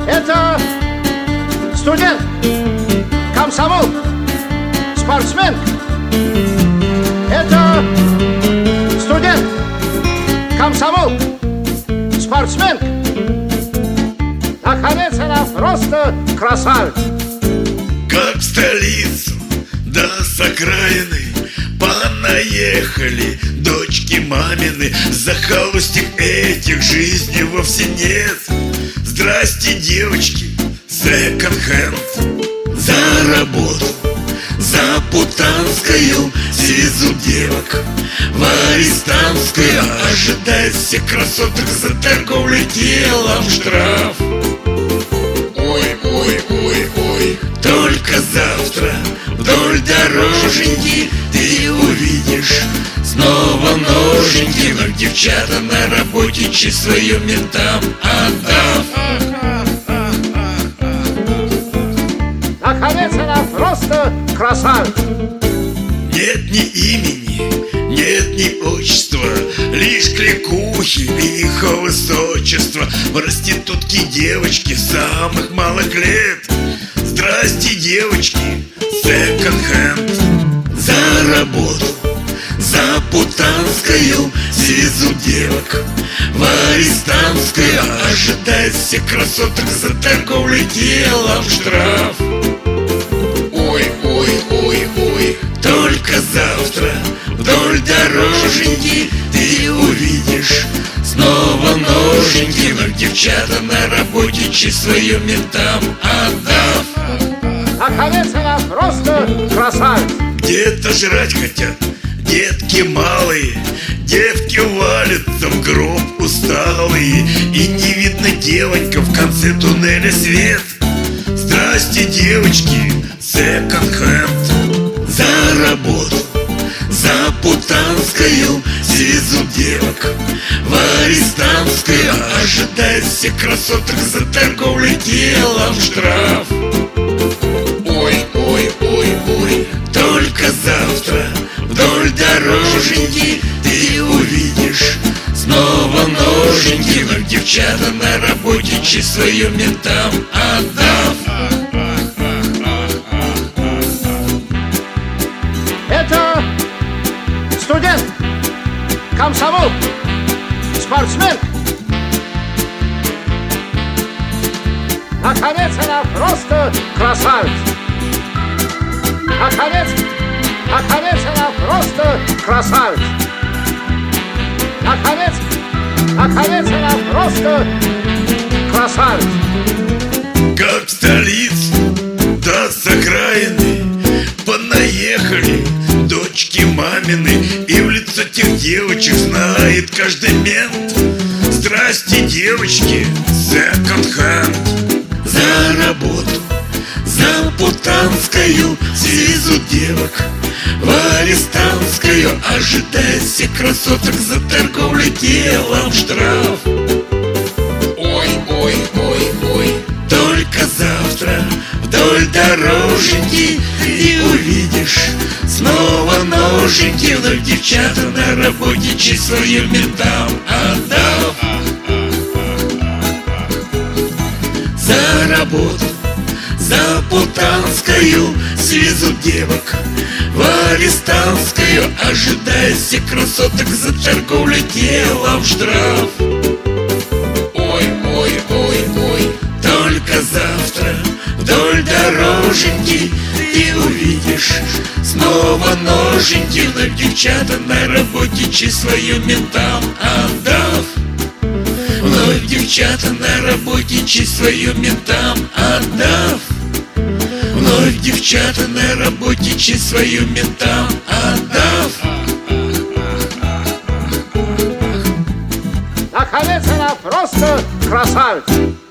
Это студент, комсомол, спортсмен. Это студент, комсомол, спортсмен. Наконец она просто красавица. Как в столицу, да с окраины понаехали дочки мамины. Захолустьев этих жизни вовсе нет. Здрасте, девочки, секонд-хенд. За работу, за путанскую свезут девок в арестантскую. Ожидает всех красоток за торговлей телом штраф. Ой, ой, ой, ой. Только завтра вдоль дороженьки ты увидишь снова ноженьки. Но девчата на работе честь свою ментам отдав. Наконец она просто красавица. Нет ни имени, нет ни отчества, лишь кликухи и их высочество. Проститутки девочки самых малых лет. Здрасте, девочки, секонд-хенд. За работу, за путанскую свезут девок в арестантскую. Ожидает всех красоток за торговлей телом штраф. Ой, ой, ой, ой. Только завтра вдоль дороженьки ты увидишь снова ноженьки. Но девчата на работе честь свою ментам отдав. Наконец она просто красавица. Где-то жрать хотят детки малые, девки валятся в гроб усталые. И не видно, девонька, в конце туннеля свет. Здрасте, девочки, секонд-хенд. За работу, за путанскую свезут девок в арестантскую. Ожидает всех красоток за торговлей телом штраф. Ой, ой, ой, ой. Только завтра вдоль дороженьки ты увидишь снова ноженьки. Но девчата на работе честь свою ментам отдав. Это студент, комсомол, спортсмен. Наконец она просто красавица. Наконец она просто красавица. Наконец она просто красавица. Как в столицу, да с окраины понаехали дочки мамины. И в лицо тех девочек знает каждый мент. Здрасте, девочки, секонд-хенд. За работу, за путанскую свезут девок в арестантскую. Ожидает всех красоток за торговлей телом штраф. Ой, ой, ой, ой. Только завтра вдоль дороженьки ты увидишь снова ноженьки. Но девчата на работе честь свою ментам отдав. За работу, за путанскую свезут девок в арестантскую. Ожидает всех красоток за торговлей телом штраф. Ой, ой, ой, ой. Только завтра вдоль дороженьки ты увидишь снова ноженьки. Но девчата на работе честь свою ментам отдав. Вновь девчата на работе честь свою ментам отдав. Вновь девчата на работе честь свою ментам отдав. Наконец она просто красавица.